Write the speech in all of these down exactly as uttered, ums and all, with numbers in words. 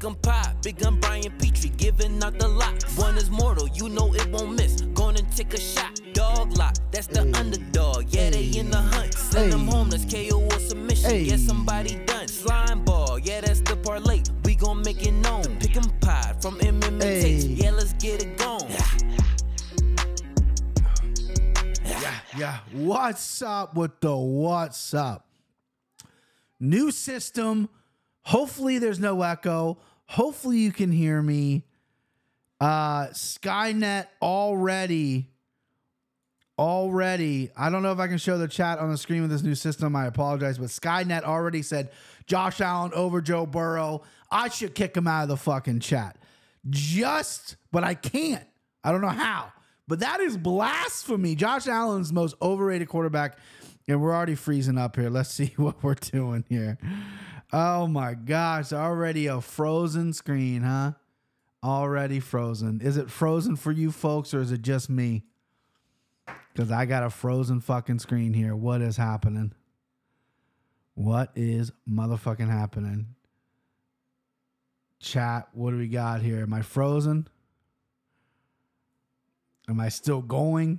Pick 'em pop, big gun Brian Petrie, giving out the locks. One is mortal, you know it won't miss. Going and take a shot. Dog lock, that's the hey. underdog. Yeah, they in the hunt. Send hey. them home, that's K O or submission. Hey. Get somebody done. Slime ball, yeah, that's the parlay. We gon' make it known. Pick 'em pop from M M A hey. takes. Yeah, let's get it going. Yeah, yeah. What's up with the what's up? New system. Hopefully there's no echo. Hopefully you can hear me. Uh, Skynet already, already. I don't know if I can show the chat on the screen with this new system. I apologize, but Skynet already said Josh Allen over Joe Burrow. I should kick him out of the fucking chat. Just, but I can't. I don't know how. But that is blasphemy. Josh Allen's the most overrated quarterback, and we're already freezing up here. Let's see what we're doing here. Oh, my gosh. Already a frozen screen, huh? Already frozen. Is it frozen for you folks, or is it just me? Because I got a frozen fucking screen here. What is happening? What is motherfucking happening? Chat, what do we got here? Am I frozen? Am I still going?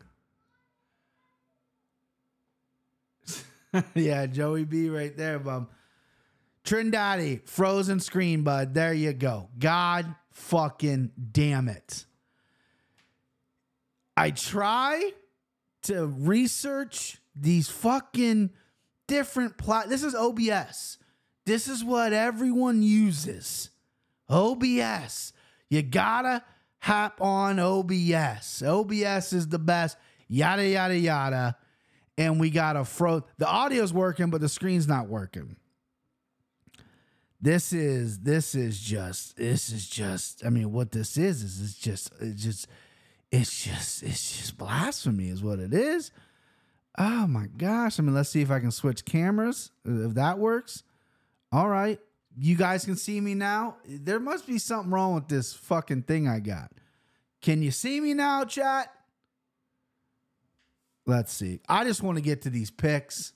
Yeah, Joey B right there, bum. Trindaddy, frozen screen, bud. There you go. God fucking damn it. I try to research these fucking different plat. This is O B S. This is what everyone uses. O B S. You gotta hop on O B S. O B S is the best. Yada, yada, yada. And we got a froze. The audio's working, but the screen's not working. This is, this is just, this is just, I mean, what this is, is it's just, it's just, it's just, it's just blasphemy is what it is. Oh my gosh. I mean, let's see if I can switch cameras, if that works. All right. You guys can see me now. There must be something wrong with this fucking thing I got. Can you see me now, chat? Let's see. I just want to get to these picks.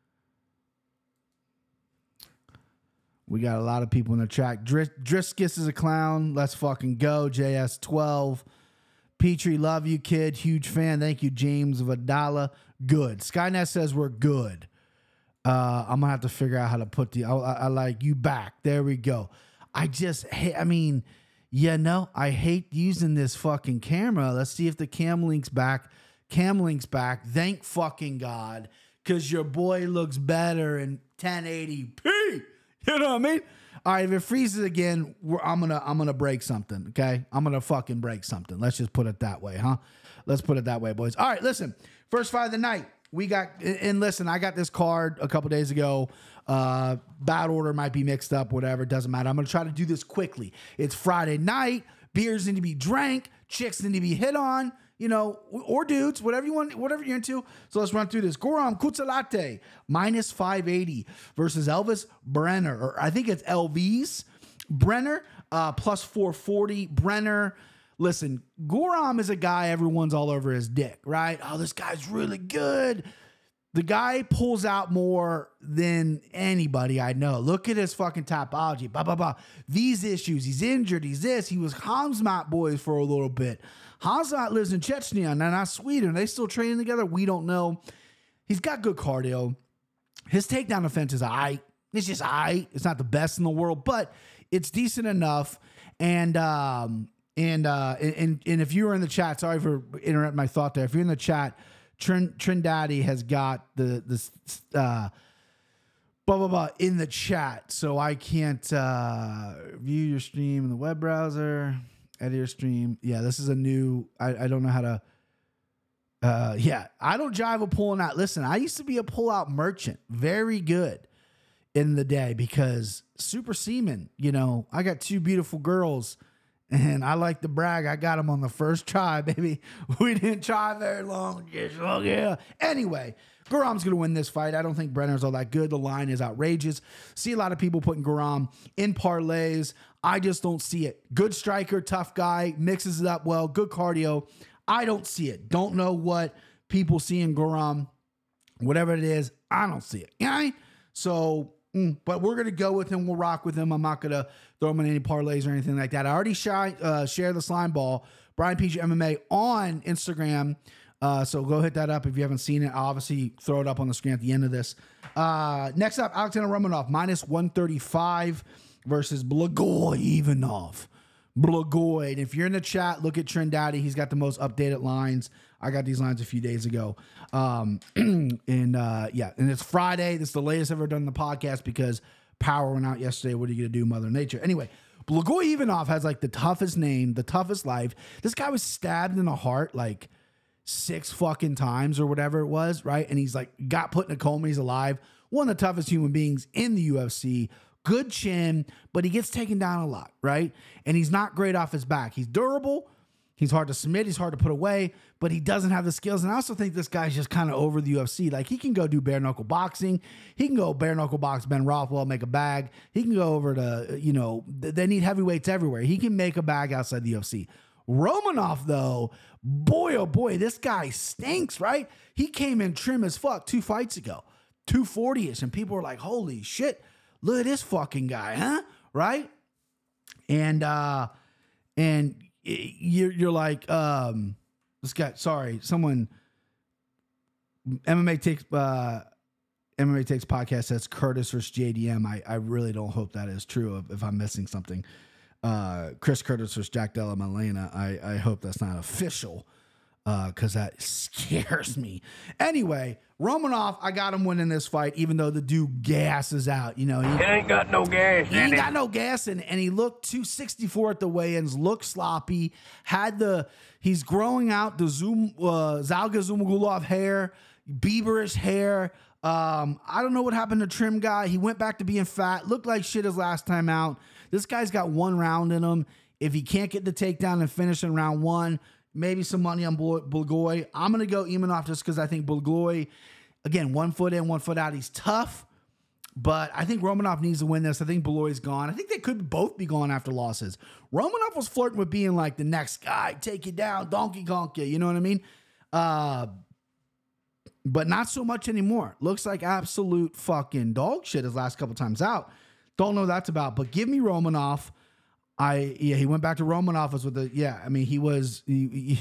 We got a lot of people in the chat. Dris- Driscus is a clown. Let's fucking go. J S twelve. Petrie, love you, kid. Huge fan. Thank you, James Vidala. Good. Skynet says we're good. Uh, I'm going to have to figure out how to put the... I, I, I like you back. There we go. I just... hate, I mean, you know, I hate using this fucking camera. Let's see if the cam link's back. Cam link's back. Thank fucking God. Because your boy looks better in ten eighty p. You know what I mean? All right, if it freezes again, we're, I'm gonna I'm gonna break something. Okay, I'm gonna fucking break something. Let's just put it that way, huh? Let's put it that way, boys. All right, listen. First fight of the night, we got. And listen, I got this card a couple days ago. Uh, bad order might be mixed up. Whatever, doesn't matter. I'm gonna try to do this quickly. It's Friday night. Beers need to be drank. Chicks need to be hit on. You know, or dudes, whatever you want, whatever you're into. So let's run through this. Goram Kutsalate, minus five eighty versus Elvis Brenner, or I think it's Elvis Brenner, uh, plus four forty. Brenner, listen, Goram is a guy everyone's all over his dick, right? Oh, this guy's really good. The guy pulls out more than anybody I know. Look at his fucking topology. Blah, blah, blah. These issues, he's injured, he's this. He was Hamzat boys for a little bit. Hamzat lives in Chechnya, and not Sweden. Are they still training together? We don't know. He's got good cardio. His takedown offense is all right. It's just all right. It's not the best in the world, but it's decent enough. And um, and uh, and and if you were in the chat, sorry for interrupting my thought there. If you're in the chat, Trin Trindaddy has got the this uh, blah blah blah in the chat, so I can't uh, view your stream in the web browser. Edit your stream. Yeah, this is a new. I, I don't know how to. Uh, yeah, I don't jive with pulling out. Listen, I used to be a pull-out merchant, very good in the day, because Super Seaman, you know, I got two beautiful girls, and I like to brag. I got them on the first try, baby. We didn't try very long. Just, oh, yeah. Anyway, Goram's going to win this fight. I don't think Brenner's all that good. The line is outrageous. See a lot of people putting Goram in parlays. I just don't see it. Good striker, tough guy, mixes it up well, good cardio. I don't see it. Don't know what people see in Goram. Whatever it is, I don't see it. You know what I mean? So mm, but we're gonna go with him. We'll rock with him. I'm not gonna throw him in any parlays or anything like that. I already shy, uh, share the slime ball, Brian Petrie M M A on Instagram. Uh, so go hit that up if you haven't seen it. I'll obviously throw it up on the screen at the end of this. Uh, next up, Alexander Romanov minus one thirty-five versus Blagoy Ivanov. Blagoy. And if you're in the chat, look at Trend Daddy. He's got the most updated lines. I got these lines a few days ago. Um, and uh, yeah, and it's Friday. This is the latest I've ever done in the podcast because power went out yesterday. What are you going to do, Mother Nature? Anyway, Blagoy Ivanov has like the toughest name, the toughest life. This guy was stabbed in the heart like six fucking times or whatever it was, right? And he's like got put in a coma. He's alive. One of the toughest human beings in the U F C. Good chin, but he gets taken down a lot, right? And he's not great off his back. He's durable. He's hard to submit. He's hard to put away, but he doesn't have the skills. And I also think this guy's just kind of over the U F C. Like he can go do bare knuckle boxing. He can go bare knuckle box Ben Rothwell, make a bag. He can go over to, you know, they need heavyweights everywhere. He can make a bag outside the U F C. Romanov, though, boy, oh boy, this guy stinks, right? He came in trim as fuck two fights ago, two forty-ish, and people were like, holy shit, look at this fucking guy, huh? Right? And, uh, and you're, you're like, um, this guy, sorry, someone, M M A takes, uh, M M A Takes podcast says Curtis versus J D M. I, I really don't hope that is true if, if I'm missing something. Uh, Chris Curtis versus Jack Della Maddalena. I, I hope that's not official because uh, that scares me. Anyway, Romanov, I got him winning this fight, even though the dude gasses out. You know, he, he ain't got no gas. He ain't got no gas, and, and he looked two sixty-four at the weigh-ins, looked sloppy, had the, he's growing out the Zoom, uh, Zalga Zumagulov hair, Bieberish hair. Um, I don't know what happened to Trim Guy. He went back to being fat, looked like shit his last time out. This guy's got one round in him. If he can't get the takedown and finish in round one, maybe some money on Blagoy. I'm going to go Ivanov just because I think Blagoy, again, one foot in, one foot out. He's tough, but I think Romanov needs to win this. I think Blagoy's gone. I think they could both be gone after losses. Romanov was flirting with being like the next guy, take you down, donkey konk you, you know what I mean? Uh, but not so much anymore. Looks like absolute fucking dog shit his last couple times out. Don't know what that's about, but give me Romanov. I yeah, he went back to Romanov with the yeah. I mean, he was. He, he,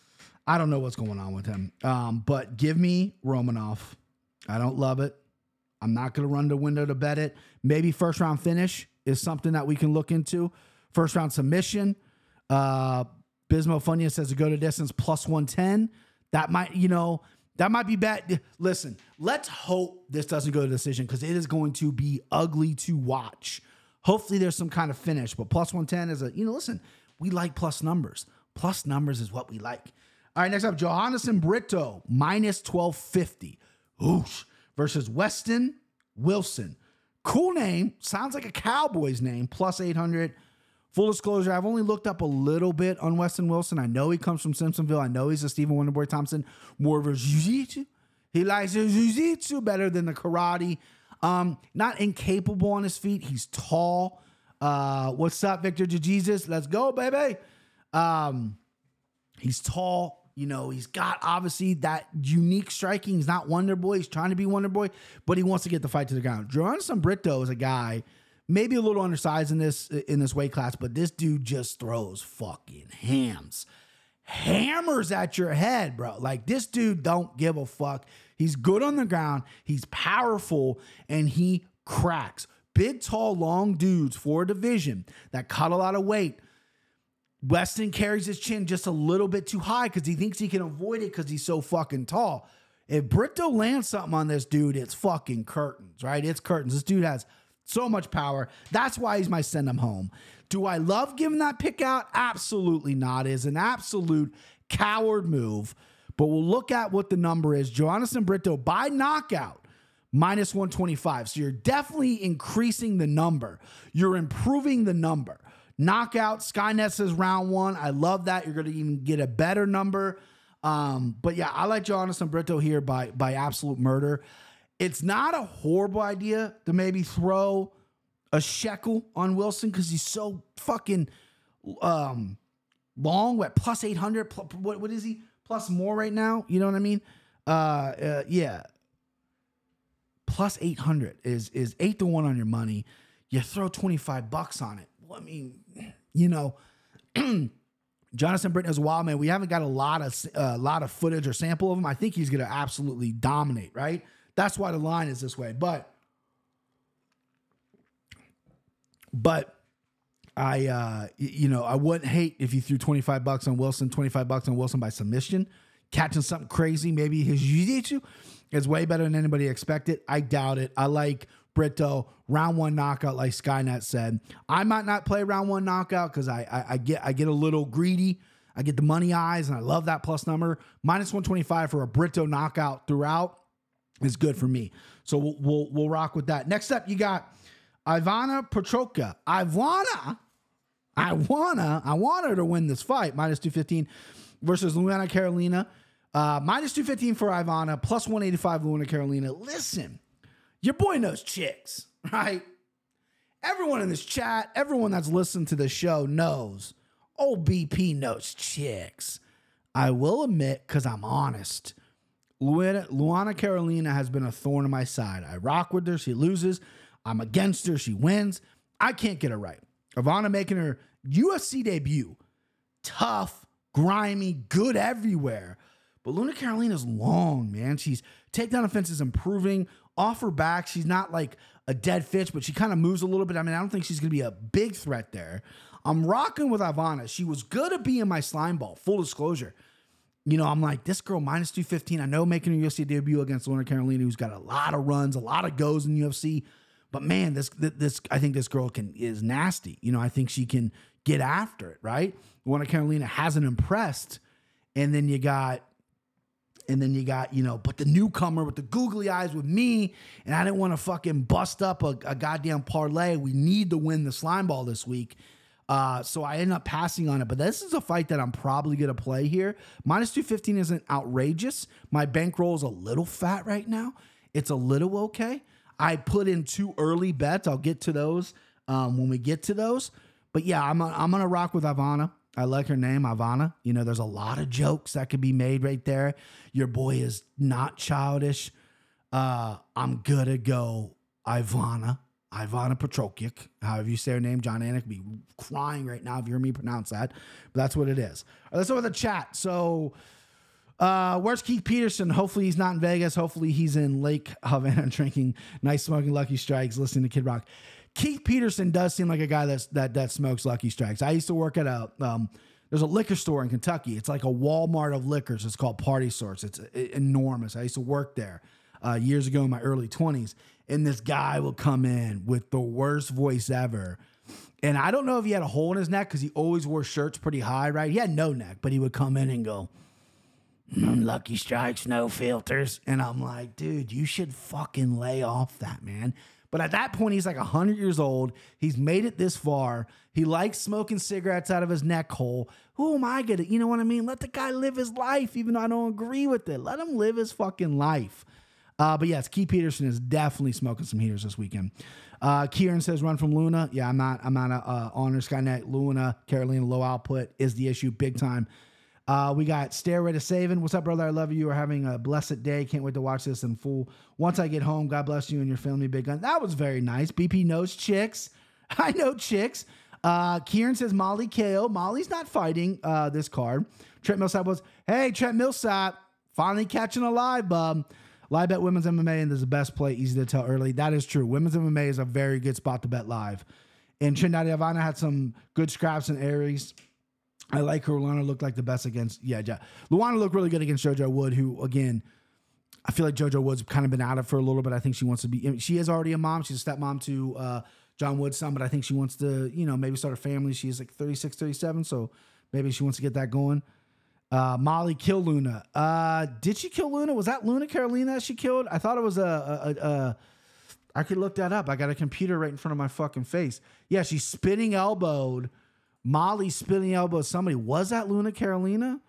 I don't know what's going on with him, um, but give me Romanov. I don't love it. I'm not going to run the window to bet it. Maybe first round finish is something that we can look into. First round submission. Uh, Bismo Funya says to go to distance plus one ten. That might you know. That might be bad. Listen, let's hope this doesn't go to decision because it is going to be ugly to watch. Hopefully there's some kind of finish, but plus one ten is a, you know, listen, we like plus numbers. Plus numbers is what we like. All right, next up, Johannesson Brito, minus twelve fifty. Oosh. Versus Weston Wilson. Cool name. Sounds like a Cowboys name, plus eight hundred. Full disclosure, I've only looked up a little bit on Weston Wilson. I know he comes from Simpsonville. I know he's a Stephen Wonderboy Thompson. More of a jiu-jitsu. He likes his jiu-jitsu better than the karate. Um, not incapable on his feet. He's tall. Uh, what's up, Victor Jesus? Let's go, baby. Um, he's tall. You know, he's got obviously that unique striking. He's not Wonderboy. He's trying to be Wonderboy, but he wants to get the fight to the ground. Johannesson Brito is a guy maybe a little undersized in this in this weight class, but this dude just throws fucking hams. Hammers at your head, bro. Like, this dude don't give a fuck. He's good on the ground. He's powerful, and he cracks. Big, tall, long dudes for a division that cut a lot of weight. Weston carries his chin just a little bit too high because he thinks he can avoid it because he's so fucking tall. If Brito lands something on this dude, it's fucking curtains, right? It's curtains. This dude has so much power. That's why he's my send him home. Do I love giving that pick out? Absolutely not. It's an absolute coward move. But we'll look at what the number is. Johannesson Brito by knockout, minus one twenty-five. So you're definitely increasing the number. You're improving the number. Knockout, Skynet says round one. I love that. You're going to even get a better number. Um, but yeah, I like Johannesson Brito here by, by absolute murder. It's not a horrible idea to maybe throw a shekel on Wilson because he's so fucking um, long. What, plus eight hundred? Plus, what, what is he? Plus more right now? You know what I mean? Uh, uh, yeah. plus eight hundred is is eight to one on your money. You throw twenty-five bucks on it. Well, I mean, you know, Jonathan Britton is a wild man. We haven't got a lot of a uh, lot of footage or sample of him. I think he's going to absolutely dominate, right? That's why the line is this way. But, but I, uh, you know, I wouldn't hate if you threw twenty-five bucks on Wilson, twenty-five bucks on Wilson by submission, catching something crazy. Maybe his jiu-jitsu is way better than anybody expected. I doubt it. I like Brito round one knockout, like Skynet said. I might not play round one knockout because I, I I get I get a little greedy. I get the money eyes, and I love that plus number. Minus one twenty-five for a Brito knockout throughout is good for me. So we'll we'll, we'll rock with that. Next up, you got Ivana Petrocka. Ivana, I wanna I want her to win this fight. Minus two fifteen versus Luana Carolina. Uh, minus two fifteen for Ivana. Plus one eighty-five Luana Carolina. Listen, your boy knows chicks, right? Everyone in this chat, everyone that's listened to the show knows old B P knows chicks. I will admit, because I'm honest, Luana, Luana Carolina has been a thorn in my side. I rock with her. She loses. I'm against her. She wins. I can't get her right. Ivana making her U F C debut. Tough, grimy, good everywhere. But Luana Carolina's long, man. She's takedown offense is improving. Off her back, she's not like a dead fish, but she kind of moves a little bit. I mean, I don't think she's going to be a big threat there. I'm rocking with Ivana. She was good at being my slime ball, full disclosure. You know, I'm like, this girl, minus two fifteen. I know making her U F C debut against Luana Carolina, who's got a lot of runs, a lot of goes in U F C. But man, this, this, I think this girl can is nasty. You know, I think she can get after it, right? Luana Carolina hasn't impressed. And then you got, And then you got, you know, but the newcomer with the googly eyes with me, and I didn't want to fucking bust up a, a goddamn parlay. We need to win the slime ball this week. Uh, so I ended up passing on it. But this is a fight that I'm probably going to play here. Minus two fifteen isn't outrageous. My bankroll is a little fat right now. It's a little okay. I put in two early bets. I'll get to those um, when we get to those. But yeah, I'm, a, I'm going to rock with Ivana. I like her name, Ivana. You know, there's a lot of jokes that could be made right there. Your boy is not childish. Uh, I'm going to go Ivana. Ivana Petrocka, however you say her name. John Anik would be crying right now if you hear me pronounce that. But that's what it is. All right, let's go with the chat. So, uh, where's Keith Peterson? Hopefully he's not in Vegas. Hopefully he's in Lake Havana drinking nice smoking Lucky Strikes, listening to Kid Rock. Keith Peterson does seem like a guy that's, that that smokes Lucky Strikes. I used to work at a um, there's a liquor store in Kentucky. It's like a Walmart of liquors. It's called Party Source. It's enormous. I used to work there uh, years ago in my early twenties. And this guy will come in with the worst voice ever. And I don't know if he had a hole in his neck because he always wore shirts pretty high, right? He had no neck, but he would come in and go, mm, Lucky Strikes, no filters. And I'm like, dude, you should fucking lay off that, man. But at that point, he's like one hundred years old. He's made it this far. He likes smoking cigarettes out of his neck hole. Who am I going to, you know what I mean? Let the guy live his life, even though I don't agree with it. Let him live his fucking life. Uh, but yes, Keith Peterson is definitely smoking some heaters this weekend. Uh, Kieran says run from Luna. Yeah, I'm not, I'm not a uh, honor Skynet. Luna, Carolina, low output is the issue big time. Uh, we got Stairway to Saving. What's up, brother? I love you. You are having a blessed day. Can't wait to watch this in full. Once I get home, God bless you and your family, Big Gun. That was very nice. B P knows chicks. I know chicks. Uh, Kieran says Molly K O. Molly's not fighting uh, this card. Trent Millsap was, hey, Trent Millsap, finally catching a live, bub. Live bet women's M M A, and there's the best play, easy to tell early. That is true. Women's M M A is a very good spot to bet live. And Trinidad Ivana had some good scraps and Aries. I like her. Luana looked like the best against, yeah, yeah. Luana looked really good against JoJo Wood, who, again, I feel like JoJo Wood's kind of been out of for a little bit. I think she wants to be, I mean, she is already a mom. She's a stepmom to uh, John Wood's son, but I think she wants to, you know, maybe start a family. She's like thirty-six, thirty-seven, so maybe she wants to get that going. Uh, Molly killed Luna. Uh, did she kill Luna? Was that Luna Carolina that she killed? I thought it was a, a, a, a I could look that up. I got a computer right in front of my fucking face. Yeah, she spinning elbowed. Molly spinning elbowed somebody. Was that Luna Carolina?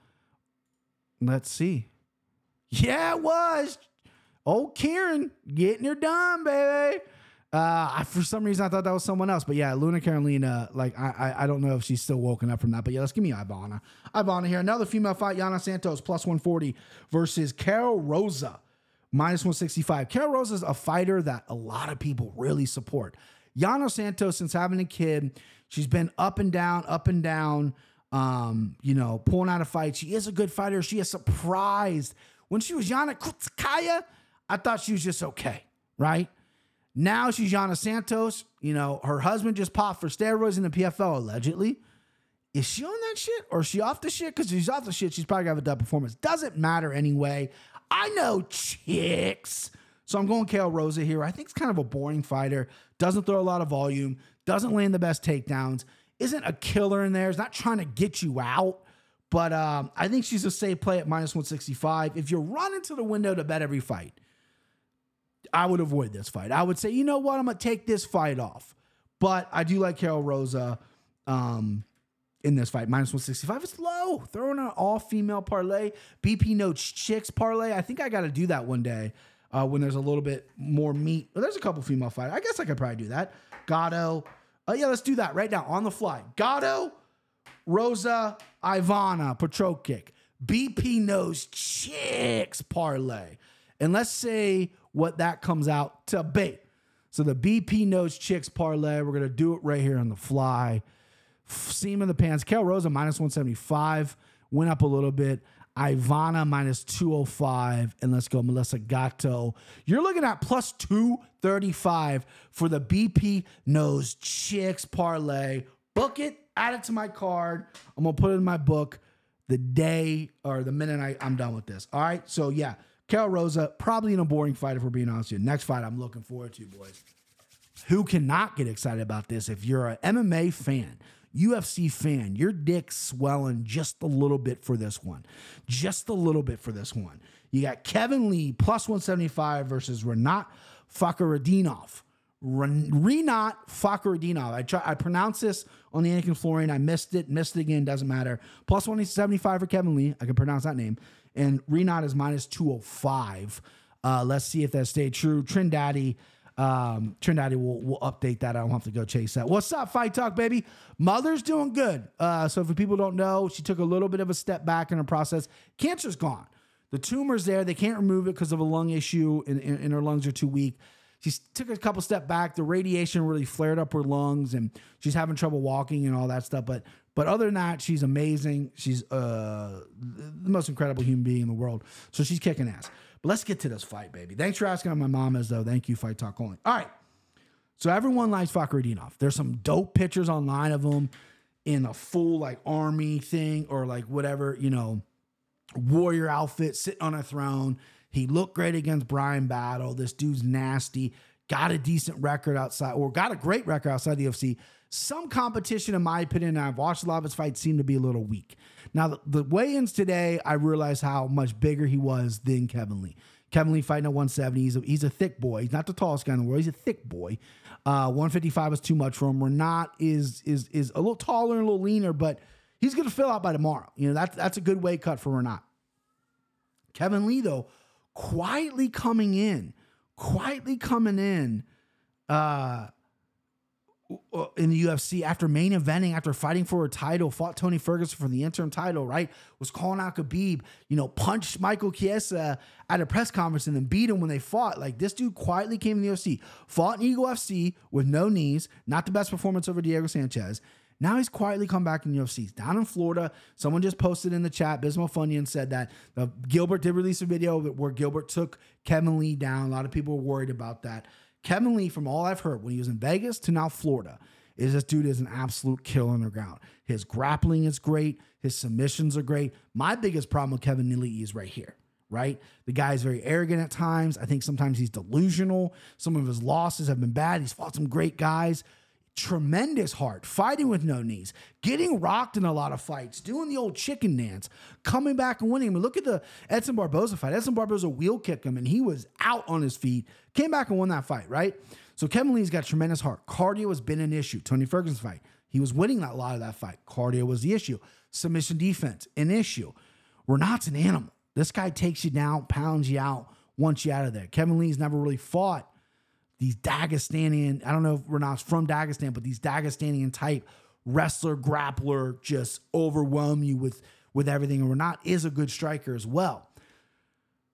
Let's see. Yeah, it was. Old Kieran getting her done, baby. Uh, I, for some reason, I thought that was someone else. But yeah, Luna Carolina, like, I, I I don't know if she's still woken up from that. But yeah, let's give me Ivana. Ivana here. Another female fight, Yana Santos, plus one forty versus Carol Rosa. minus one sixty-five. Karol Rosa is a fighter that a lot of people really support. Yana Santos, since having a kid, she's been up and down, up and down, um, you know, pulling out a fight. She is a good fighter. She is surprised. When she was Yana Kunitskaya, I thought she was just okay, right? Now she's Yana Santos. You know, her husband just popped for steroids in the P F L, allegedly. Is she on that shit or is she off the shit? Because if she's off the shit, she's probably going to have a dud performance. Doesn't matter anyway. I know chicks. So I'm going Karol Rosa here. I think it's kind of a boring fighter. Doesn't throw a lot of volume. Doesn't land the best takedowns. Isn't a killer in there. Is not trying to get you out. But um, I think she's a safe play at minus one sixty-five. If you're running to the window to bet every fight, I would avoid this fight. I would say, you know what? I'm going to take this fight off. But I do like Karol Rosa um, in this fight. minus one sixty-five. It's low. Throwing an all-female parlay. B P No Chicks parlay. I think I got to do that one day uh, when there's a little bit more meat. Well, there's a couple female fighters. I guess I could probably do that. Gatto. Oh, yeah, let's do that right now on the fly. Gatto, Rosa, Ivana, Petrokic. B P Knows Chicks parlay. And let's say what that comes out to be. So the B P Knows Chicks parlay, we're going to do it right here on the fly. Seam in the pants. Karol Rosa, minus one seventy-five. Went up a little bit. Ivana, minus two oh five. And let's go Melissa Gatto. You're looking at plus two thirty-five for the B P Knows Chicks parlay. Book it. Add it to my card. I'm going to put it in my book the day or the minute I, I'm done with this. All right? So, yeah. Karol Rosa, probably in a boring fight if we're being honest with you. Next fight I'm looking forward to, boys. Who cannot get excited about this? If you're an M M A fan, U F C fan, your dick's swelling just a little bit for this one. Just a little bit for this one. You got Kevin Lee, plus one seventy-five versus Rinat Fakhretdinov. Rinat Fakhretdinov. I try, I pronounced this on the Anakin Florian. I missed it. Missed it again. Doesn't matter. Plus one seventy-five for Kevin Lee. I can pronounce that name. And Rinat is minus two oh five. Uh, let's see if that stayed true. Trindade, um, Trindade will, will update that. I don't have to go chase that. What's up, Fight Talk, baby? Mother's doing good. Uh, so if people don't know, she took a little bit of a step back in her process. Cancer's gone. The tumor's there. They can't remove it because of a lung issue, and, and, and her lungs are too weak. She took a couple step back. The radiation really flared up her lungs, and she's having trouble walking and all that stuff. But but other than that, she's amazing. She's uh, the most incredible human being in the world. So she's kicking ass. But let's get to this fight, baby. Thanks for asking how my mom is, though. Thank you, Fight Talk only. All right. So everyone likes Fakhretdinov. There's some dope pictures online of him in a full like army thing or like whatever, you know, warrior outfit, sitting on a throne. He looked great against Brian Battle. This dude's nasty. Got a decent record outside, or got a great record outside the U F C. Some competition, in my opinion, and I've watched a lot of his fights, seem to be a little weak. Now, the, the weigh-ins today, I realized how much bigger he was than Kevin Lee. Kevin Lee fighting at one seventy. He's a, he's a thick boy. He's not the tallest guy in the world. He's a thick boy. Uh, one fifty-five is too much for him. Rinat is is is a little taller and a little leaner, but he's going to fill out by tomorrow. You know, that's, that's a good weight cut for Rinat. Kevin Lee, though, quietly coming in, quietly coming in uh, in the U F C after main eventing, after fighting for a title, fought Tony Ferguson for the interim title, right? Was calling out Khabib, you know, punched Michael Chiesa at a press conference and then beat him when they fought. Like, this dude quietly came in the U F C, fought in Eagle F C with no knees, not the best performance over Diego Sanchez. Now he's quietly come back in U F C. He's down in Florida. Someone just posted in the chat, Bismo Funyun said that uh, Gilbert did release a video where Gilbert took Kevin Lee down. A lot of people were worried about that. Kevin Lee, from all I've heard, when he was in Vegas to now Florida, is this dude is an absolute killer on the ground. His grappling is great. His submissions are great. My biggest problem with Kevin Lee is right here, right? The guy is very arrogant at times. I think sometimes he's delusional. Some of his losses have been bad. He's fought some great guys. Tremendous heart, fighting with no knees, getting rocked in a lot of fights, doing the old chicken dance, coming back and winning. I mean, look at the Edson Barboza fight. Edson Barboza wheel kicked him, and he was out on his feet, came back and won that fight, right? So Kevin Lee's got tremendous heart. Cardio has been an issue. Tony Ferguson's fight, he was winning a lot of that fight. Cardio was the issue. Submission defense, an issue. Rinat's an animal. This guy takes you down, pounds you out, wants you out of there. Kevin Lee's never really fought these Dagestanian, I don't know if Rinat's from Dagestan, but these Dagestanian type wrestler, grappler, just overwhelm you with, with everything. And Rinat is a good striker as well.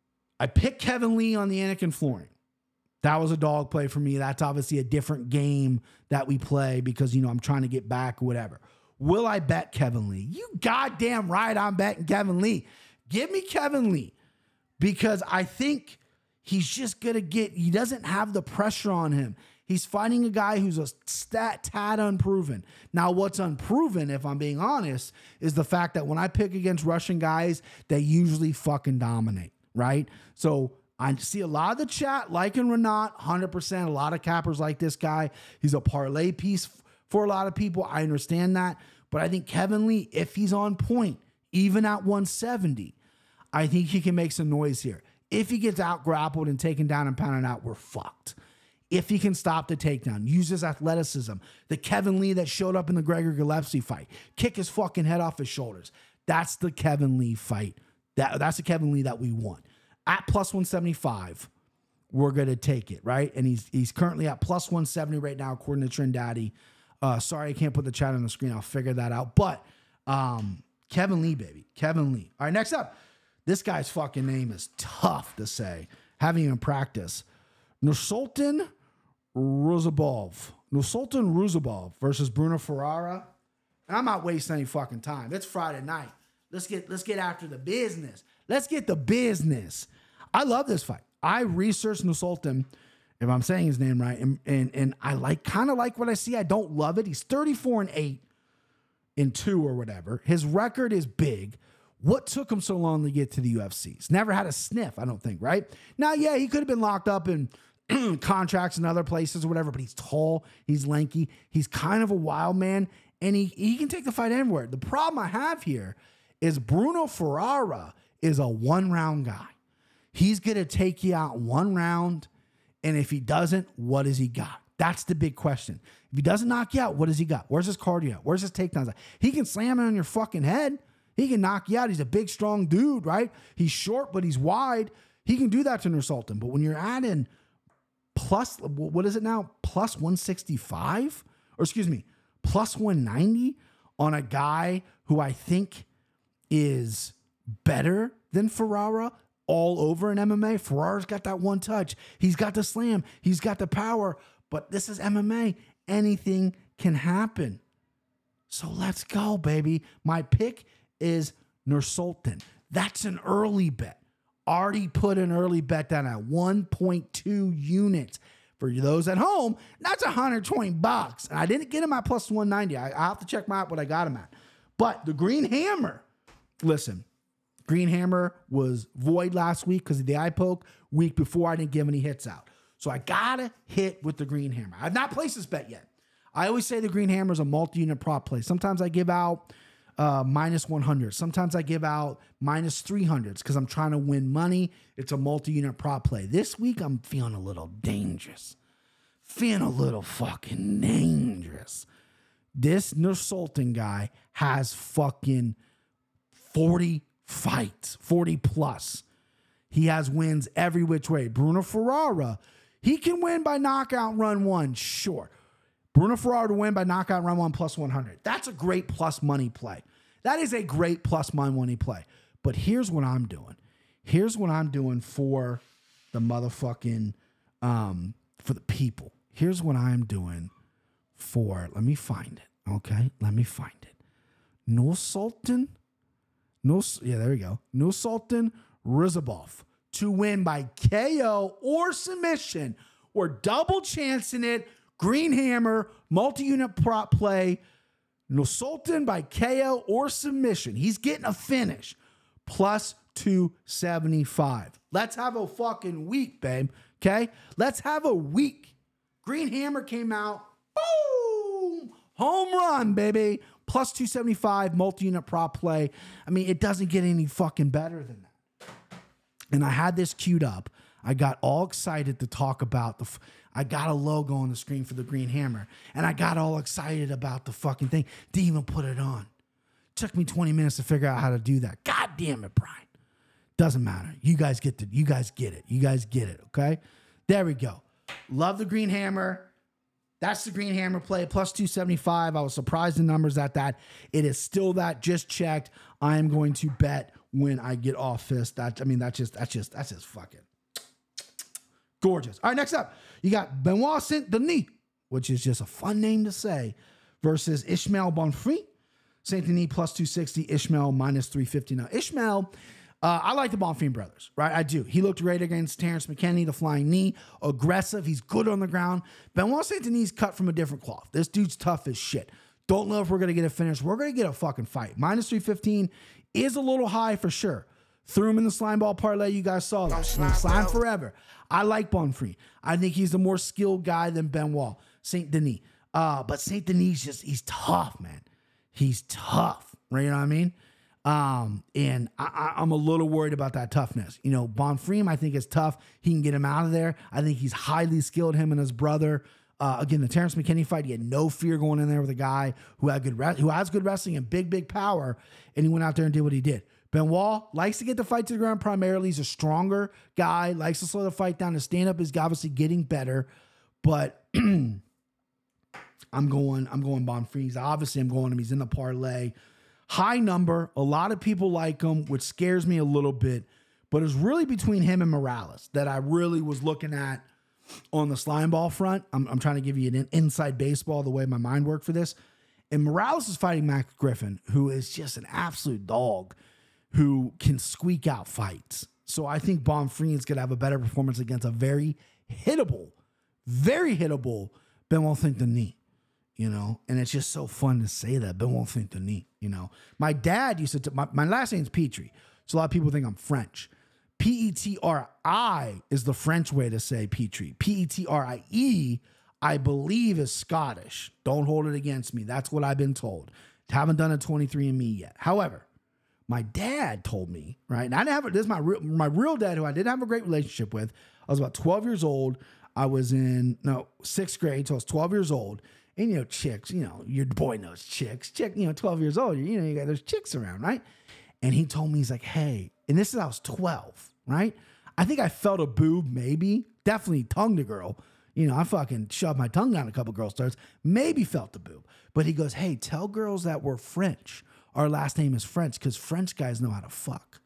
I picked Kevin Lee on the Anakin flooring. That was a dog play for me. That's obviously a different game that we play because, you know, I'm trying to get back or whatever. Will I bet Kevin Lee? You goddamn right I'm betting Kevin Lee. Give me Kevin Lee because I think he's just going to get, he doesn't have the pressure on him. He's fighting a guy who's a stat tad unproven. Now, what's unproven, if I'm being honest, is the fact that when I pick against Russian guys, they usually fucking dominate, right? So I see a lot of the chat liking Renat, one hundred percent. A lot of cappers like this guy. He's a parlay piece for a lot of people. I understand that. But I think Kevin Lee, if he's on point, even at one seventy, I think he can make some noise here. If he gets out grappled and taken down and pounded out, we're fucked. If he can stop the takedown, use his athleticism, the Kevin Lee that showed up in the Gregor Gillespie fight, kick his fucking head off his shoulders. That's the Kevin Lee fight. That, that's the Kevin Lee that we want. At plus one seventy-five, we're going to take it, right? And he's he's currently at plus one seventy right now, according to Trindaddy. Uh, sorry, I can't put the chat on the screen. I'll figure that out. But um, Kevin Lee, baby. Kevin Lee. All right, next up. This guy's fucking name is tough to say. Haven't even practiced. Nursultan Ruzabov. Nursultan Ruzabov versus Bruno Ferrara. And I'm not wasting any fucking time. It's Friday night. Let's get let's get after the business. Let's get the business. I love this fight. I researched Nursultan, if I'm saying his name right, and and, and I like kind of like what I see. I don't love it. He's thirty-four and eight in two or whatever. His record is big. What took him so long to get to the U F C? He's never had a sniff, I don't think, right? Now, yeah, he could have been locked up in contracts in other places or whatever, but he's tall, he's lanky, he's kind of a wild man, and he, he can take the fight anywhere. The problem I have here is Bruno Ferrara is a one-round guy. He's going to take you out one round, and if he doesn't, what has he got? That's the big question. If he doesn't knock you out, what has he got? Where's his cardio? Where's his takedowns? He can slam it on your fucking head. He can knock you out. He's a big, strong dude, right? He's short, but he's wide. He can do that to Nursultan. But when you're adding plus, what is it now? Plus one sixty-five? Or excuse me, plus one ninety on a guy who I think is better than Ferrara all over in M M A. Ferrara's got that one touch. He's got the slam. He's got the power. But this is M M A. Anything can happen. So let's go, baby. My pick is Nursultan. That's an early bet. Already put an early bet down at one point two units. For those at home, that's one hundred twenty bucks. And I didn't get him at plus one ninety. I, I have to check my out what I got him at. But the Green Hammer, listen, Green Hammer was void last week because of the eye poke. Week before, I didn't give any hits out. So I got to hit with the Green Hammer. I've not placed this bet yet. I always say the Green Hammer is a multi-unit prop play. Sometimes I give out uh, minus one hundred. Sometimes I give out minus three hundreds because I'm trying to win money. It's a multi-unit prop play. This week, I'm feeling a little dangerous. Feeling a little fucking dangerous. This Nursultan guy has fucking forty fights, forty plus. He has wins every which way. Bruno Ferrara, he can win by knockout run one, sure. Bruno Ferrara to win by knockout run one plus one hundred. That's a great plus money play. That is a great plus money play. But here's what I'm doing. Here's what I'm doing for the motherfucking, um, for the people. Here's what I'm doing for, let me find it, okay? Let me find it. Nursultan, no, yeah, there we go. Nursultan Ruzabov to win by K O or submission. We're double chancing it. Green Hammer, multi-unit prop play. Nursultan by K O or submission. He's getting a finish. Plus two seventy-five. Let's have a fucking week, babe. Okay? Let's have a week. Green Hammer came out. Boom! Home run, baby. Plus two seventy-five, multi-unit prop play. I mean, it doesn't get any fucking better than that. And I had this queued up. I got all excited to talk about the... F- I got a logo on the screen for the Green Hammer. And I got all excited about the fucking thing. Didn't even put it on. Took me twenty minutes to figure out how to do that. God damn it, Brian. Doesn't matter. You guys get the, you guys get it. You guys get it, okay? There we go. Love the Green Hammer. That's the Green Hammer play. Plus two seventy-five. I was surprised the numbers at that. It is still that. Just checked. I am going to bet when I get off fist. That I mean, that's just that's just that's just fucking gorgeous. All right, next up, you got Benoit Saint Denis, which is just a fun name to say, versus Ishmael Bonfim. Saint Denis plus two sixty, Ishmael minus three fifty. Now, Ishmael, uh, I like the Bonfim brothers, right? I do. He looked great against Terrence McKinney, the flying knee, aggressive. He's good on the ground. Benoit Saint Denis cut from a different cloth. This dude's tough as shit. Don't know if we're going to get a finish. We're going to get a fucking fight. Minus three fifteen is a little high for sure. Threw him in the slime ball parlay. You guys saw that. Slime, slime forever. I like Bonfim. I think he's the more skilled guy than Benoit Saint Denis. Uh, but Saint Denis just, he's tough, man. He's tough, right? You know what I mean? Um, and I, I, I'm a little worried about that toughness. You know, Bonfim, I think is tough. He can get him out of there. I think he's highly skilled, him and his brother. Uh, again, the Terrence McKinney fight, he had no fear going in there with a guy who had good re- who has good wrestling and big, big power, and he went out there and did what he did. Benoit likes to get the fight to the ground primarily. He's a stronger guy, likes to slow the fight down. His stand-up is obviously getting better, but I'm going, I'm going Bonfim. Obviously, I'm going him. He's in the parlay. High number. A lot of people like him, which scares me a little bit. But it's really between him and Morales that I really was looking at on the slime ball front. I'm, I'm trying to give you an inside baseball, the way my mind worked for this. And Morales is fighting Max Griffin, who is just an absolute dog who can squeak out fights. So I think Bonfim is going to have a better performance against a very hittable, very hittable Benoit Saint Denis. You know, and it's just so fun to say that. Benoit Saint Denis, you know. My dad used to, t- my, my last name's Petrie, so a lot of people think I'm French. P E T R I is the French way to say Petrie. P E T R I E, I believe, is Scottish. Don't hold it against me. That's what I've been told. Haven't done a twenty-three and me yet. However, my dad told me, right, and I didn't have, this is my real, my real dad, who I didn't have a great relationship with. I was about twelve years old. I was in, no, sixth grade, so I was twelve years old. And, you know, chicks, you know, your boy knows chicks. Chick, you know, twelve years old, you know, you got those chicks around, right? And he told me, he's like, hey, and this is, I was twelve, right? I think I felt a boob, maybe. Definitely tongued a girl. You know, I fucking shoved my tongue down a couple girls' throats. Maybe felt the boob. But he goes, hey, tell girls that we're French. Our last name is French, because French guys know how to fuck.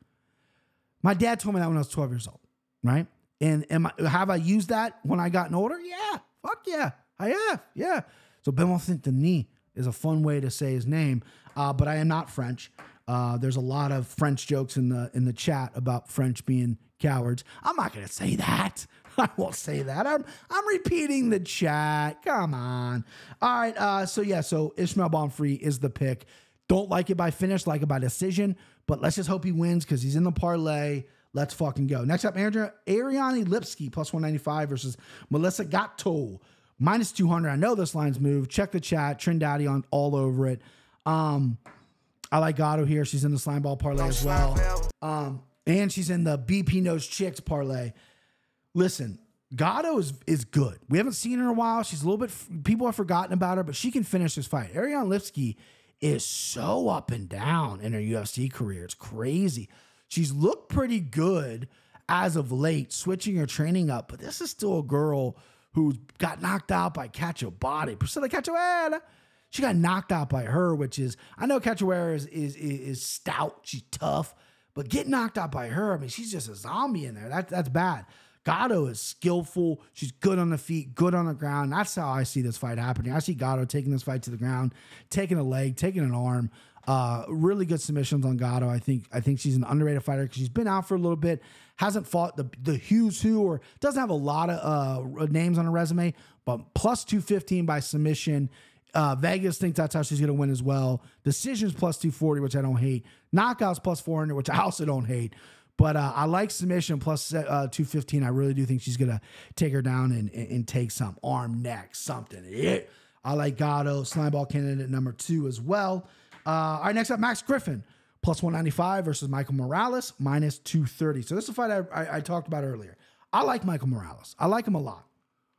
My dad told me that when I was twelve years old, right? And am I, have I used that when I gotten older? Yeah. Fuck yeah. I have. Yeah. So Benoit Saint Denis is a fun way to say his name, uh, but I am not French. Uh, there's a lot of French jokes in the in the chat about French being cowards. I'm not going to say that. I won't say that. I'm I'm repeating the chat. Come on. All right. Uh, so yeah. So Ishmael Bonfim is the pick. Don't like it by finish, like it by decision. But let's just hope he wins because he's in the parlay. Let's fucking go. Next up, Ariane Lipski plus one ninety-five versus Melissa Gatto. Minus two hundred. I know this line's moved. Check the chat. Trindaddy on all over it. Um, I like Gatto here. She's in the slime ball parlay as well. Um, and she's in the B P Knows Chicks parlay. Listen, Gatto is, is good. We haven't seen her in a while. She's a little bit, people have forgotten about her, but she can finish this fight. Ariane Lipski is so up and down in her U F C career. It's crazy. She's looked pretty good as of late, switching her training up, but this is still a girl who got knocked out by Cachoeira. Priscilla Cachoeira. She got knocked out by her, which is, I know Cachoeira is, is, is stout. She's tough. But getting knocked out by her, I mean, she's just a zombie in there. That, that's bad. Gatto is skillful. She's good on the feet, good on the ground. That's how I see this fight happening. I see Gatto taking this fight to the ground, taking a leg, taking an arm. Uh, really good submissions on Gatto. I think I think she's an underrated fighter because she's been out for a little bit, hasn't fought the the who's who, or doesn't have a lot of uh, names on her resume, but plus two fifteen by submission. Uh, Vegas thinks that's how she's going to win as well. Decisions plus two forty, which I don't hate. Knockouts plus four hundred, which I also don't hate. But uh, I like submission plus uh, two fifteen. I really do think she's going to take her down and, and, and take some arm, neck, something. Yeah. I like Gatto, slimeball candidate number two as well. Uh, all right, next up, Max Griffin, plus one ninety-five versus Michael Morales, minus two thirty. So this is a fight I, I, I talked about earlier. I like Michael Morales. I like him a lot.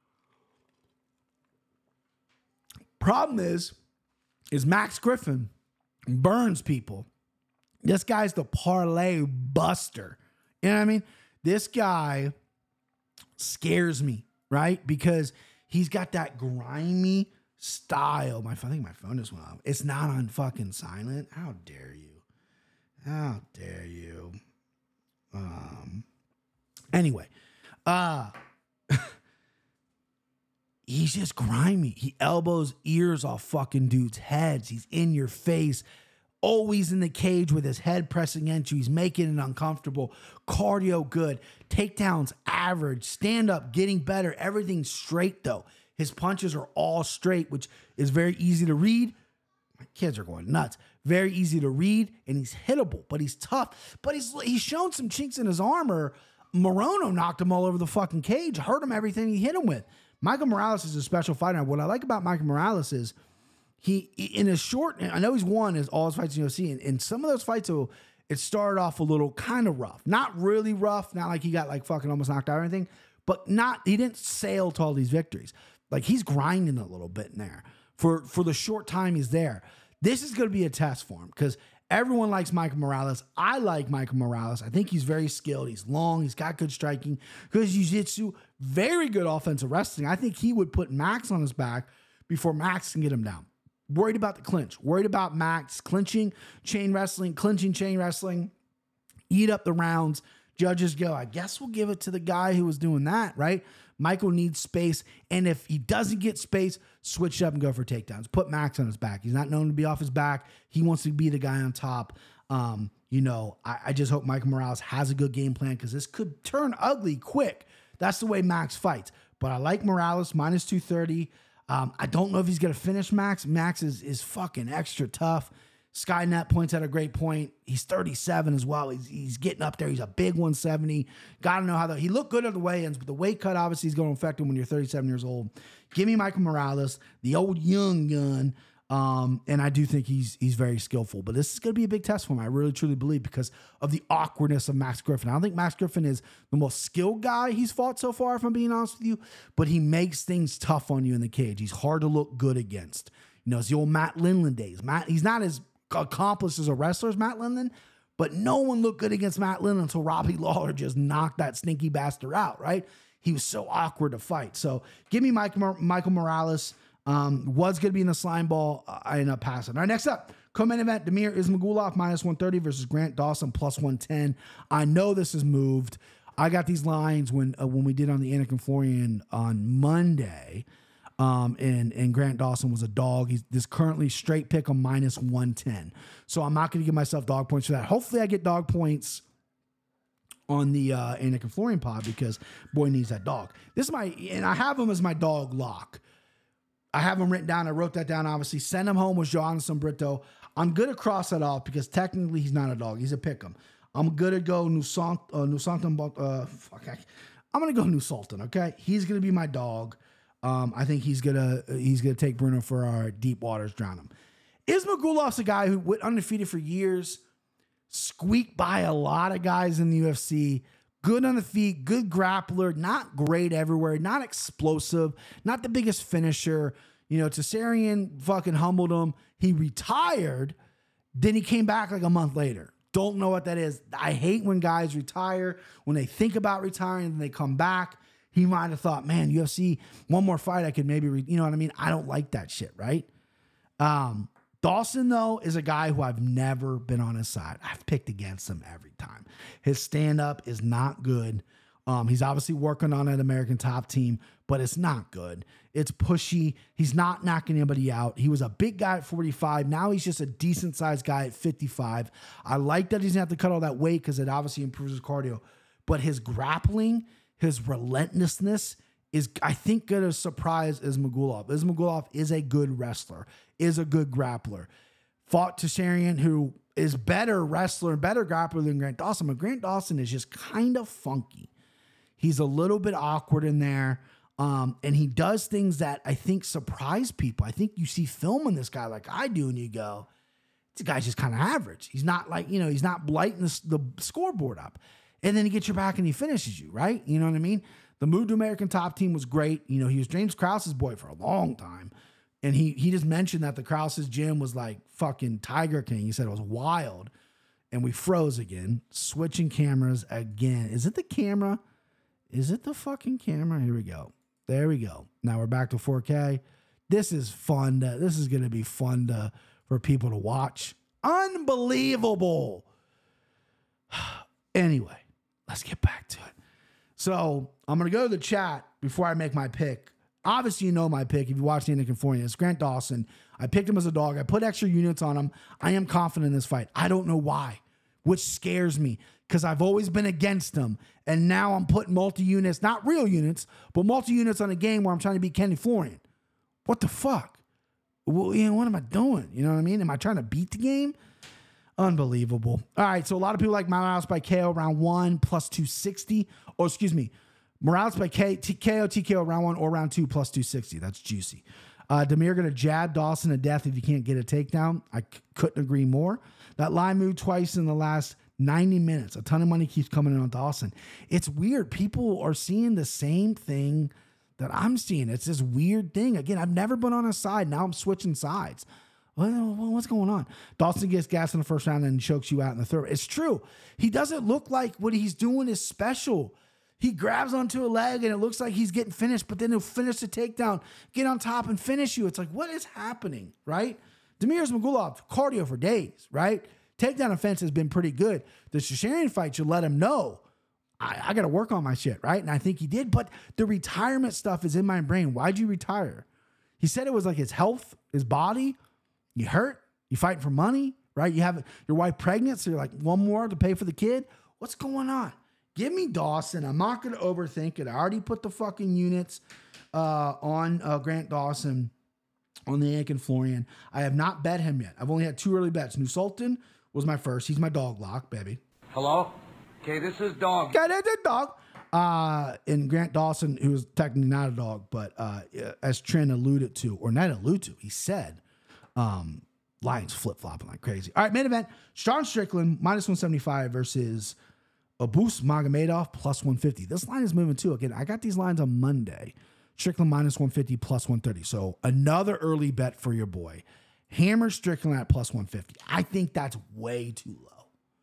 Problem is, is Max Griffin burns people. This guy's the parlay buster. You know what I mean? This guy scares me, right? Because he's got that grimy style. My, I think my phone just went off. It's not on fucking silent. How dare you? How dare you? Um. Anyway, uh, he's just grimy. He elbows ears off fucking dudes' heads. He's in your face, always in the cage with his head pressing into you. He's making it uncomfortable. Cardio good. Takedowns average. Stand up getting better. Everything's straight though. His punches are all straight, which is very easy to read. My kids are going nuts. Very easy to read, and he's hittable, but he's tough. But he's he's shown some chinks in his armor. Morono knocked him all over the fucking cage, hurt him everything he hit him with. Michael Morales is a special fighter. What I like about Michael Morales is he, in a short, I know he's won his all his fights in U F C, and in some of those fights, so it started off a little kind of rough. Not really rough, not like he got like fucking almost knocked out or anything, but not, he didn't sail to all these victories. Like he's grinding a little bit in there for, for the short time he's there. This is going to be a test for him because everyone likes Michael Morales. I like Michael Morales. I think he's very skilled. He's long. He's got good striking. Good jiu-jitsu. Very good offensive wrestling. I think he would put Max on his back before Max can get him down. Worried about the clinch. Worried about Max clinching, chain wrestling, clinching, chain wrestling. Eat up the rounds. Judges go, I guess we'll give it to the guy who was doing that, right? Michael needs space. And if he doesn't get space, switch up and go for takedowns. Put Max on his back. He's not known to be off his back. He wants to be the guy on top. Um, you know, I, I just hope Michael Morales has a good game plan because this could turn ugly quick. That's the way Max fights. But I like Morales, minus two thirty. Um, I don't know if he's going to finish Max. Max is, is fucking extra tough. Skynet points out a great point. He's thirty-seven as well. He's, he's getting up there. He's a big one seventy. Got to know how the, he looked good at the weigh-ins, but the weight cut obviously is going to affect him when you're thirty-seven years old. Give me Michael Morales, the old young gun. Um, and I do think he's he's very skillful, but this is going to be a big test for him. I really truly believe because of the awkwardness of Max Griffin. I don't think Max Griffin is the most skilled guy he's fought so far, if I'm being honest with you, but he makes things tough on you in the cage. He's hard to look good against. You know, it's the old Matt Lindland days. Matt, he's not as accomplished as a wrestler as Matt Lindland, but no one looked good against Matt Lindland until Robbie Lawler just knocked that stinky bastard out, right? He was so awkward to fight. So give me Mike, Michael Morales. Um, was going to be in the slime ball. I end up passing. All right, next up, co-main event, Damir Ismagulov minus one thirty versus Grant Dawson plus one ten. I know this has moved. I got these lines when uh, when we did on the Anakin Florian on Monday. Um, and, and Grant Dawson was a dog. He's this currently straight pick on minus one ten. So I'm not going to give myself dog points for that. Hopefully I get dog points on the uh, Anakin Florian pod because boy needs that dog. This is my, and I have him as my dog lock. I have him written down. I wrote that down, obviously. Send him home with Jonathan Brito. I'm going to cross that off because technically he's not a dog. He's a pick'em. I'm going to go Nusant, uh, Nusantan, uh, fuck, I, I'm going to go Nusaltan, okay? He's going to be my dog. Um, I think he's gonna he's gonna take Bruno for our deep waters, drown him. Ismagulov's a guy who went undefeated for years, squeaked by a lot of guys in the U F C. Good on the feet, good grappler, not great everywhere, not explosive, not the biggest finisher. You know, Cesarian fucking humbled him. He retired, then he came back like a month later. Don't know what that is. I hate when guys retire, when they think about retiring and they come back. He might have thought, man, U F C, one more fight, I could maybe, re-, you know what I mean? I don't like that shit, right? Um, Dawson, though, is a guy who I've never been on his side. I've picked against him every time. His stand-up is not good. Um, he's obviously working on an American Top Team, but it's not good. It's pushy. He's not knocking anybody out. He was a big guy at forty-five. Now he's just a decent-sized guy at fifty-five. I like that he doesn't have to cut all that weight because it obviously improves his cardio. But his grappling, his relentlessness is, I think, going to surprise Ismagulov. Ismagulov is a good wrestler, is a good grappler. Fought Tasharian, who is better wrestler, better grappler than Grant Dawson, but Grant Dawson is just kind of funky. He's a little bit awkward in there, um, and he does things that I think surprise people. I think you see film on this guy like I do, and you go, this guy's just kind of average. He's not like, you know, he's not lighting the, the scoreboard up. And then he gets your back and he finishes you, right? You know what I mean? The move to American Top Team was great. You know, he was James Krause's boy for a long time. And he he just mentioned that the Krause's gym was like fucking Tiger King. He said it was wild. And we froze again. Switching cameras again. Is it the camera? Is it the fucking camera? Here we go. There we go. Now we're back to four K. This is fun. To, this is going to be fun to, for people to watch. Unbelievable. Anyway, let's get back to it. So I'm going to go to the chat before I make my pick. Obviously, you know my pick. If you watch the Nick and Florian, it's Grant Dawson. I picked him as a dog. I put extra units on him. I am confident in this fight. I don't know why, which scares me because I've always been against him. And now I'm putting multi-units, not real units, but multi-units on a game where I'm trying to beat Kenny Florian. What the fuck? Well, you know, what am I doing? You know what I mean? Am I trying to beat the game? Unbelievable. All right, so a lot of people like Morales by K O round one plus two sixty. Or excuse me, Morales by K- T- K O, T K O round one or round two plus two sixty. That's juicy. Uh, Demir going to jab Dawson to death if you can't get a takedown. I c- couldn't agree more. That line moved twice in the last ninety minutes. A ton of money keeps coming in on Dawson. It's weird. People are seeing the same thing that I'm seeing. It's this weird thing. Again, I've never been on a side. Now I'm switching sides. What's going on? Dawson gets gas in the first round and chokes you out in the third. It's true. He doesn't look like what he's doing is special. He grabs onto a leg and it looks like he's getting finished, but then he'll finish the takedown, get on top and finish you. It's like, what is happening, right? Demir Ismagulov, cardio for days, right? Takedown offense has been pretty good. The Shasharian fight should let him know, I, I got to work on my shit, right? And I think he did, but the retirement stuff is in my brain. Why'd you retire? He said it was like his health, his body. You hurt, you fighting for money, right? You have your wife pregnant, so you're like, one more to pay for the kid. What's going on? Give me Dawson. I'm not going to overthink it. I already put the fucking units uh, on uh, Grant Dawson on the Nick and Florian. I have not bet him yet. I've only had two early bets. New Sultan was my first. He's my dog lock, baby. Hello? Okay, this is dog. Okay, that's a dog. Uh, and Grant Dawson, who was technically not a dog, but uh, as Trent alluded to, or not alluded to, he said, Um, Lions flip-flopping like crazy. All right, main event. Sean Strickland, minus one seventy-five versus Abus Magomedov, plus one fifty. This line is moving too. Again, I got these lines on Monday. Strickland, minus one fifty, plus one thirty. So another early bet for your boy. Hammer Strickland at plus one fifty. I think that's way too low.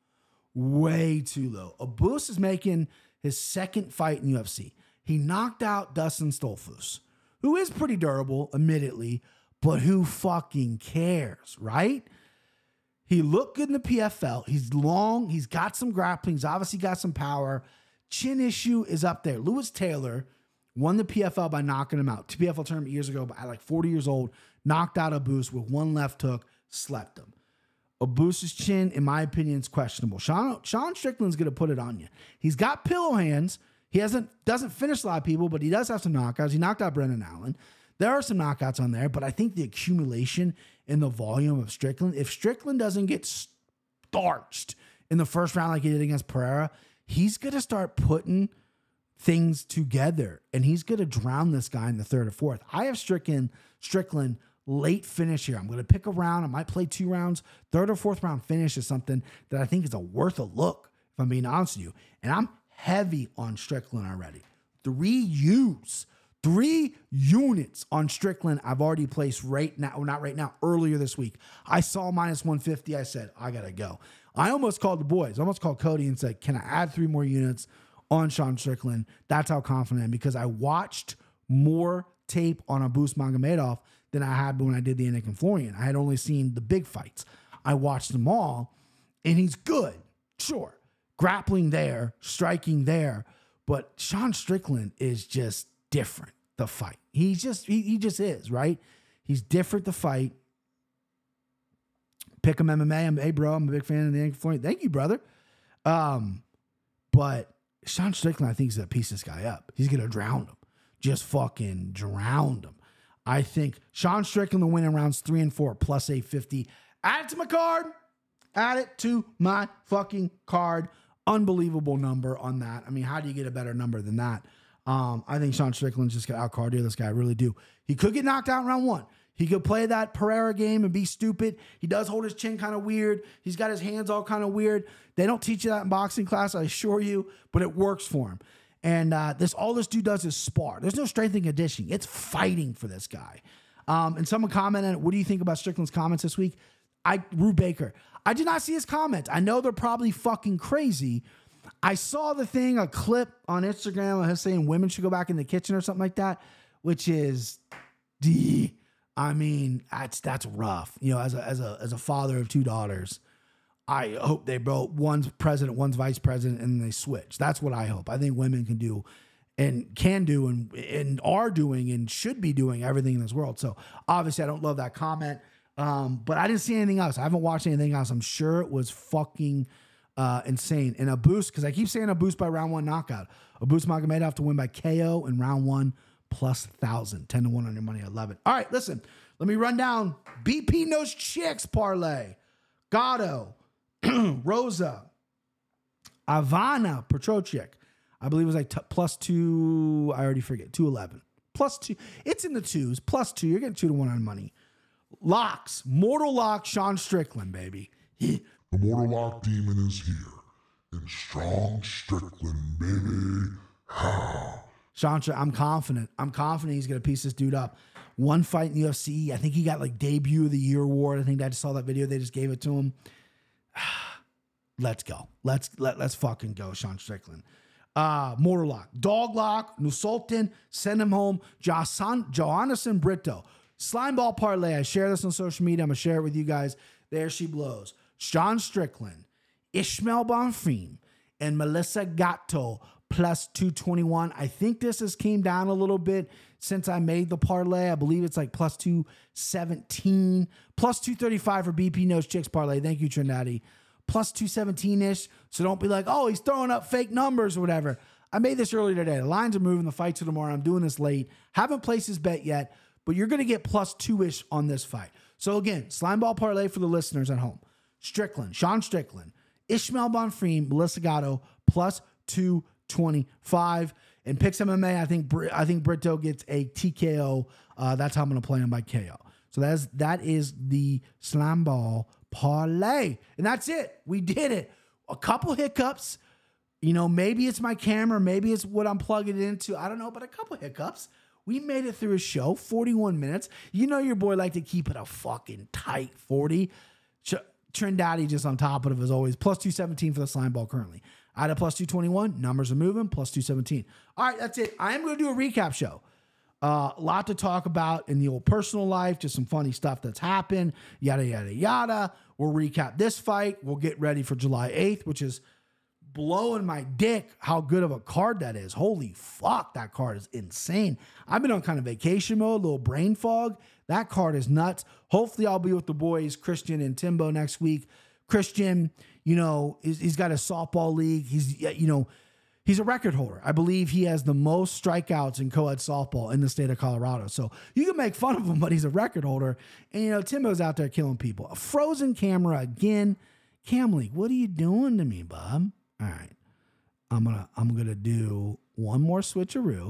Way too low. Abus is making his second fight in U F C. He knocked out Dustin Stolfus, who is pretty durable, admittedly, but who fucking cares, right? He looked good in the P F L. He's long. He's got some grappling. He's obviously got some power. Chin issue is up there. Lewis Taylor won the P F L by knocking him out. P F L tournament years ago, at like forty years old, knocked out Abus with one left hook, slept him. Abus's chin, in my opinion, is questionable. Sean, Sean Strickland's going to put it on you. He's got pillow hands. He hasn't doesn't finish a lot of people, but he does have some knockouts. He knocked out Brendan Allen. There are some knockouts on there, but I think the accumulation in the volume of Strickland, if Strickland doesn't get starched in the first round like he did against Pereira, he's going to start putting things together, and he's going to drown this guy in the third or fourth. I have Strickland, Strickland late finish here. I'm going to pick a round. I might play two rounds. Third or fourth round finish is something that I think is a worth a look, if I'm being honest with you. And I'm heavy on Strickland already. Three U's. Three units on Strickland I've already placed right now, not right now, earlier this week. I saw minus one fifty. I said, I got to go. I almost called the boys. I almost called Cody and said, can I add three more units on Sean Strickland? That's how confident I am, because I watched more tape on Abus Magomedov than I had when I did the Nick and Florian. I had only seen the big fights. I watched them all, and he's good. Sure. Grappling there, striking there. But Sean Strickland is just different. The fight. He's just, he, he just is, right? He's different to fight. Pick him M M A. I'm, hey, bro, I'm a big fan of the Nick Florian. Thank you, brother. Um, but Sean Strickland, I think, is going to piece this guy up. He's going to drown him. Just fucking drown him. I think Sean Strickland to win in rounds three and four, plus eight fifty. Add it to my card. Add it to my fucking card. Unbelievable number on that. I mean, how do you get a better number than that? Um, I think Sean Strickland's just got out cardio this guy. I really do. He could get knocked out in round one. He could play that Pereira game and be stupid. He does hold his chin kind of weird. He's got his hands all kind of weird. They don't teach you that in boxing class, I assure you, but it works for him. And uh, this all this dude does is spar. There's no strength and conditioning. It's fighting for this guy. Um, and someone commented, what do you think about Strickland's comments this week? I, Rue Baker. I did not see his comments. I know they're probably fucking crazy. I saw the thing, a clip on Instagram of him saying women should go back in the kitchen or something like that, which is, D. I mean, that's that's rough. You know, as a as a as a father of two daughters, I hope they both, one's president, one's vice president, and they switch. That's what I hope. I think women can do and can do and, and are doing and should be doing everything in this world. So obviously I don't love that comment, um, but I didn't see anything else. I haven't watched anything else. I'm sure it was fucking uh, insane. And a boost, because I keep saying a boost by round one knockout. A boost Magomedov to win by K O in round one plus one thousand. ten to one on your money. I love it. All right, listen. Let me run down B P Knows Chicks parlay. Gatto. Rosa, Ivana Petrocic, I believe it was like t- plus two. I already forget. two eleven. Plus two. It's in the twos. Plus two. You're getting two to one on money. Locks. Mortal Lock. Sean Strickland, baby. The Mortal Lock demon is here. And Sean Strickland, baby. Sean, I'm confident. I'm confident he's going to piece this dude up. One fight in the U F C. I think he got like debut of the year award. I think I just saw that video. They just gave it to him. Let's go. Let's let, let's fucking go, Sean Strickland. Uh, Mortal Lock. Dog Lock. Nusultan. Send him home. Johannes Johannesson Brito. Slimeball parlay. I share this on social media. I'm going to share it with you guys. There she blows. Sean Strickland. Ishmael Bonfim. And Melissa Gatto. Plus two twenty-one. I think this has came down a little bit since I made the parlay. I believe it's like plus two seventeen. Plus two thirty-five for B P Knows Chicks parlay. Thank you, Trinidad. Plus two seventeen-ish. So don't be like, oh, he's throwing up fake numbers or whatever. I made this earlier today. The lines are moving. The fights are tomorrow. I'm doing this late. Haven't placed this bet yet, but you're going to get plus two-ish on this fight. So again, Slimeball parlay for the listeners at home. Strickland, Sean Strickland, Ishmael Bonfim, Melissa Gatto, plus two twenty-five. And Picks M M A, I think I think Brito gets a T K O. Uh, that's how I'm going to play him by K O. So that's, that is the Slimeball parlay. And that's it. We did it. A couple hiccups. You know, maybe it's my camera. Maybe it's what I'm plugging it into. I don't know, but a couple hiccups. We made it through a show, forty-one minutes. You know your boy like to keep it a fucking tight forty. Ch- Trindaddy just on top of it as always. Plus two seventeen for the Slimeball currently. I had a plus two twenty-one. Numbers are moving. Plus two seventeen. All right, that's it. I am going to do a recap show. Uh, a lot to talk about in the old personal life. Just some funny stuff that's happened. Yada, yada, yada. We'll recap this fight. We'll get ready for July eighth, which is blowing my dick how good of a card that is. Holy fuck, that card is insane. I've been on kind of vacation mode, a little brain fog. That card is nuts. Hopefully I'll be with the boys, Christian and Timbo, next week. Christian, you know, he's, he's got a softball league. He's, you know, he's a record holder. I believe he has the most strikeouts in co-ed softball in the state of Colorado. So you can make fun of him, but he's a record holder. And, you know, Timbo's out there killing people. A frozen camera again. Cam League, what are you doing to me, bub? All right. I'm going to, I'm going to do one more switcheroo.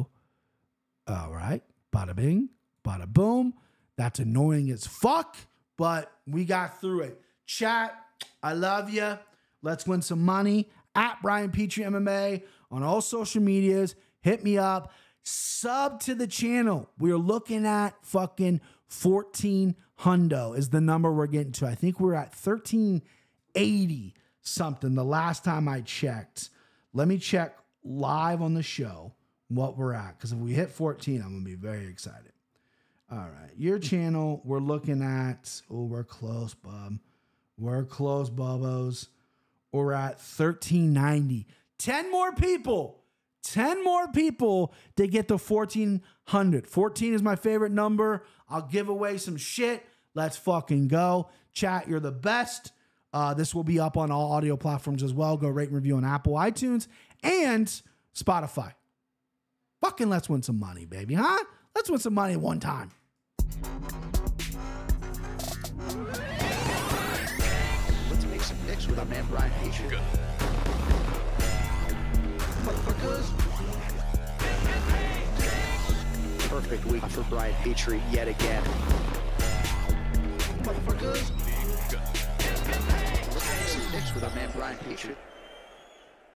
All right. Bada bing, bada boom. That's annoying as fuck, but we got through it. Chat, I love you. Let's win some money. At Brian Petrie M M A on all social medias. Hit me up. Sub to the channel. We're looking at fucking fourteen hundo is the number we're getting to. I think we're at thirteen eighty something the last time I checked. Let me check live on the show what we're at, because if we hit fourteen, I'm going to be very excited. All right. Your channel, we're looking at, oh, we're close, bub. We're close, bubbos. We're at thirteen ninety. ten more people. ten more people to get to fourteen hundred. fourteen is my favorite number. I'll give away some shit. Let's fucking go. Chat, you're the best. Uh, this will be up on all audio platforms as well. Go rate and review on Apple, iTunes, and Spotify. Fucking let's win some money, baby, huh? Let's win some money at one time. Let's make some picks with our man Brian Petrie. Good. Motherfuckers. Perfect week for Brian Petrie yet again. Motherfuckers. Let's make some picks with our man Brian Petrie.